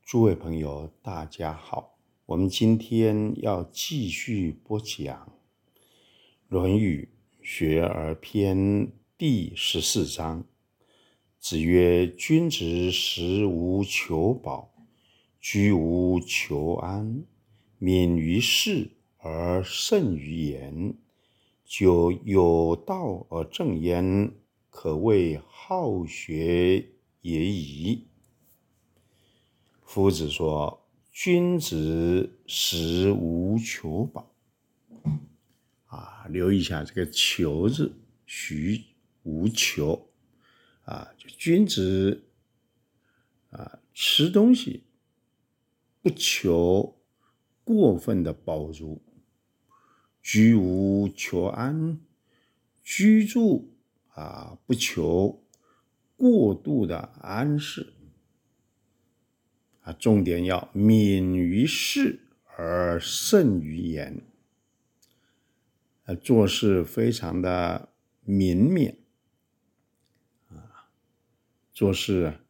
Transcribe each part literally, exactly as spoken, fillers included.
诸位朋友，大家好，我们今天要继续播讲《论语·学而篇》第十四章。子曰：君子食无求饱，居无求安，敏于事而慎于言，就有道而正焉，可谓好学也已。夫子说，君子食无求饱啊，留意一下这个求字，徐无求啊，就君子啊吃东西不求过分的饱足，居无求安，居住啊不求过度的安适。重点要敏于事而慎于言，做事非常的敏勉，做事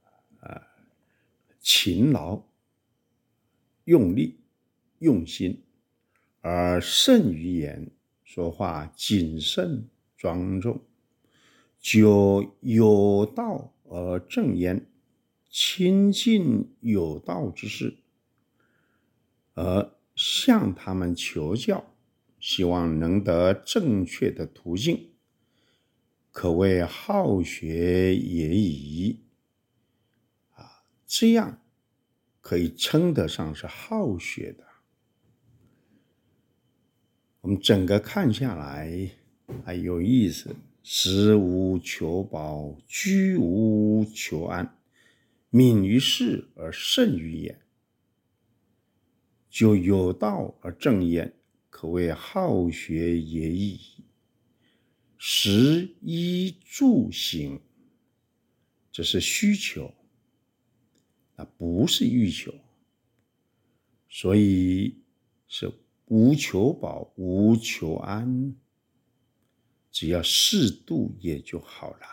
勤劳、用力、用心，而慎于言，说话谨慎庄重，就有道而正焉，亲近有道之士，而向他们求教，希望能得正确的途径，可谓好学也已啊，这样可以称得上是好学的。我们整个看下来还有意思，食无求饱，居无求安，敏于事而慎于言，就有道而正焉，可谓好学也已。食衣住行，这是需求，那不是欲求，所以是无求饱，无求安，只要适度也就好了。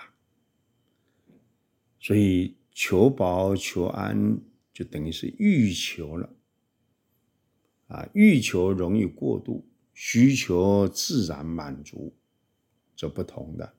所以求饱求安就等于是欲求了啊，欲求容易过度，需求自然满足，这不同的。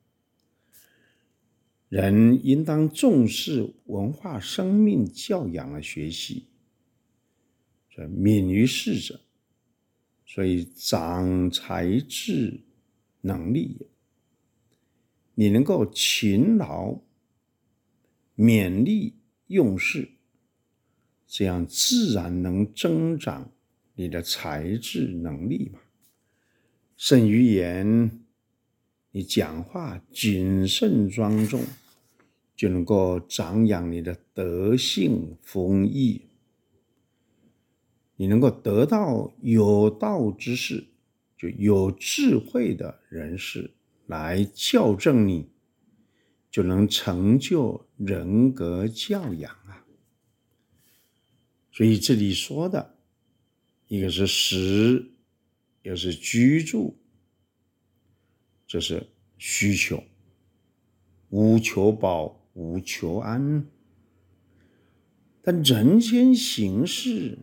人应当重视文化生命教养的学习，敏于事者，所以长才智能力也。你能够勤劳勉力用事，这样自然能增长你的才智能力嘛。慎于言，你讲话谨慎庄重，就能够长养你的德性风义。你能够得到有道之士，就有智慧的人士来校正你，就能成就人格教养啊。所以这里说的，一个是食，一个是居住，这是需求，无求饱，无求安。但人间行事，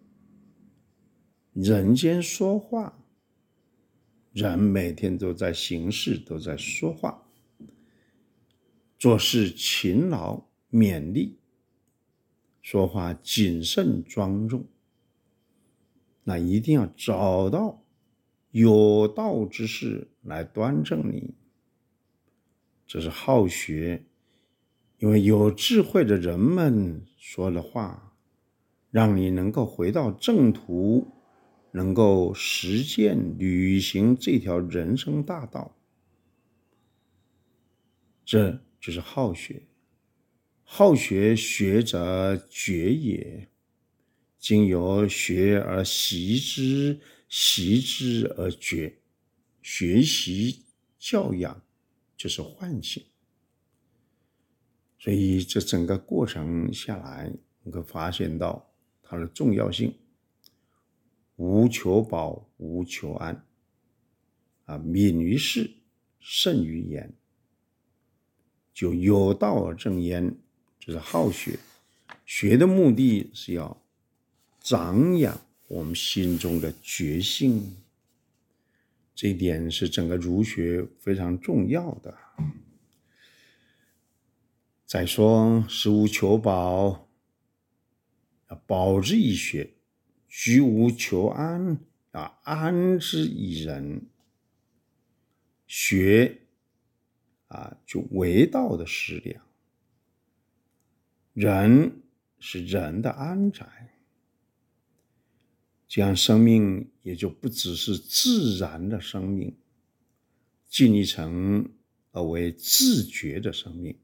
人间说话，人每天都在行事，都在说话，做事勤劳勉力，说话谨慎庄重，那一定要找到有道之士来端正你，这是好学。因为有智慧的人们说的话，让你能够回到正途，能够实践履行这条人生大道，这就是好学。好学，学则决也。今有学而习之，习之而决。学习教养就是唤醒。所以这整个过程下来，你会发现到它的重要性。无求饱，无求安啊，敏于事，慎于言，就有道而正焉，就是好学， 学的目的是要长养我们心中的觉性，这一点是整个儒学非常重要的。再说食无求饱，饱之以学；居无求安，安之以仁。学啊，就为道的食粮；仁是人的安宅。这样生命也就不只是自然的生命，进一层而为自觉的生命。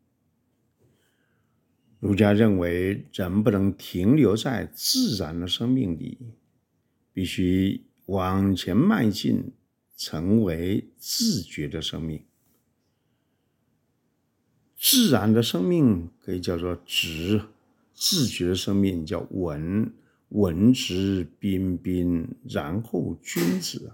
儒家认为人不能停留在自然的生命里，必须往前迈进，成为自觉的生命。自然的生命可以叫做直，自觉的生命叫文，文质彬彬，然后君子。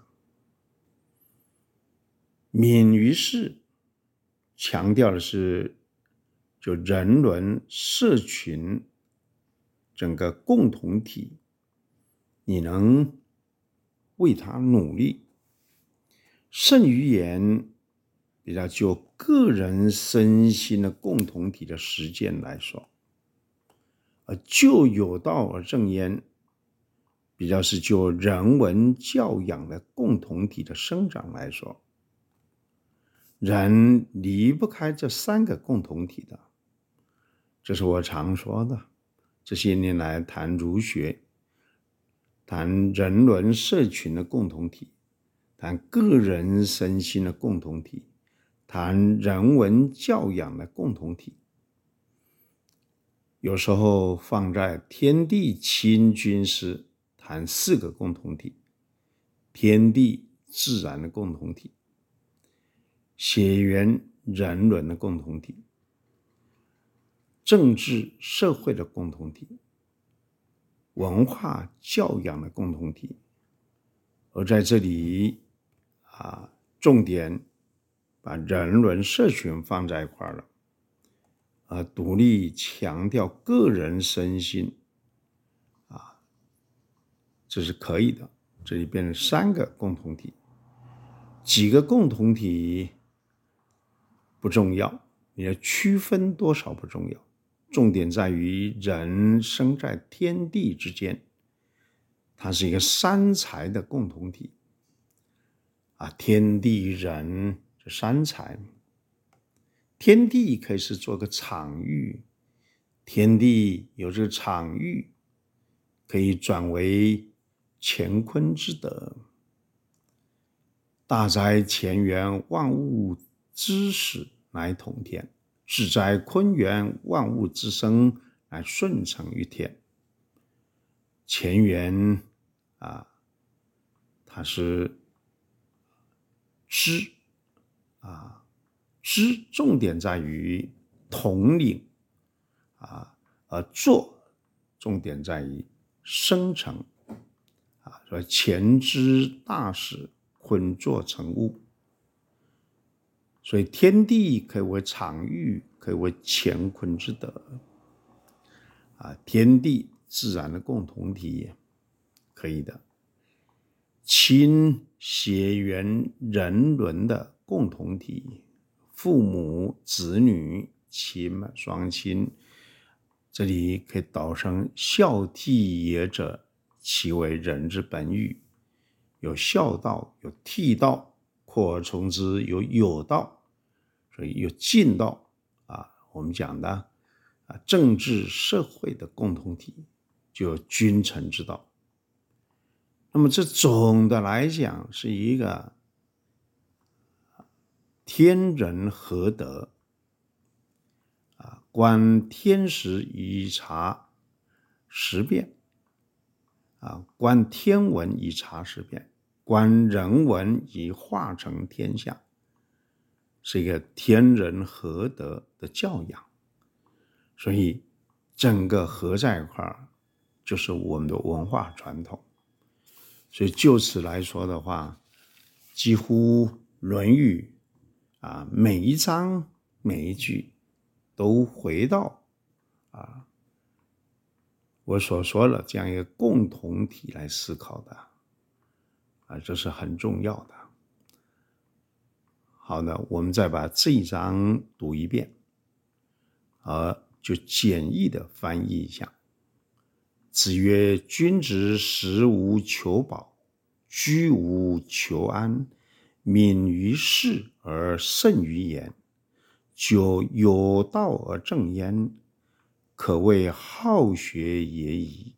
敏于事强调的是就人伦社群整个共同体，你能为他努力。慎于言比较就个人身心的共同体的实践来说，而就有道而正焉比较是就人文教养的共同体的生长来说，人离不开这三个共同体的。这是我常说的，这些年来谈儒学，谈人伦社群的共同体，谈个人身心的共同体，谈人文教养的共同体。有时候放在天地亲君师谈四个共同体：天地自然的共同体，血缘人伦的共同体，政治社会的共同体，文化教养的共同体。而在这里啊，重点把人伦社群放在一块了，而独立强调个人身心啊，这是可以的。这里变成三个共同体，几个共同体不重要，你的区分多少不重要，重点在于人生在天地之间，它是一个三才的共同体啊，天地人这三才。天地可以是做个场域，天地有这个场域可以转为乾坤之德。大哉乾元，万物之始乃统天；至哉坤元，万物之生乃顺承于天。乾元啊，它是知啊，知重点在于统领啊，而作重点在于生成啊，说乾之大始，坤作成物。所以天地可以为场域，可以为乾坤之德啊，天地自然的共同体可以的。亲血缘人伦的共同体，父母子女亲嘛，双亲，这里可以导成孝悌也者，其为人之本与。有孝道，有悌道，扩而从之有有道，所以有敬道啊。我们讲的啊，政治社会的共同体就有君臣之道。那么这总的来讲是一个天人合德啊，观天时以察时变啊，观天文以察时变，观人文以化成天下，是一个天人合德的教养。所以整个合在一块儿，就是我们的文化传统。所以就此来说的话，几乎《论语》啊，每一章每一句都回到啊我所说的这样一个共同体来思考的啊，这是很重要的。好的，我们再把这一章读一遍，而就简易的翻译一下。子曰：君子食无求饱，居无求安，敏于事而慎于言，久有道而正焉，可谓好学也已。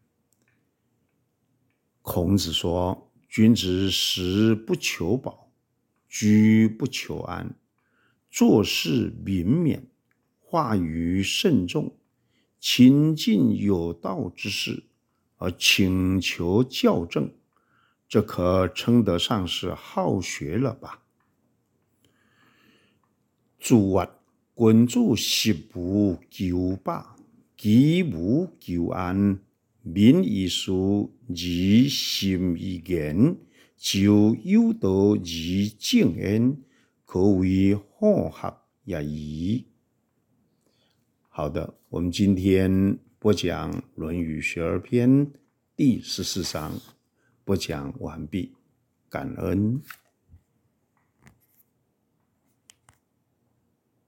孔子说，君子食不求饱，居不求安，做事敏勉，话语慎重，亲近有道之士，而请求校正，这可称得上是好学了吧？子曰：君子食无求饱，居无求安，敏于事而慎于言，久有道而正焉，可谓好学也已。好的，我们今天播讲《论语学而篇》第十四章，播讲完毕，感恩。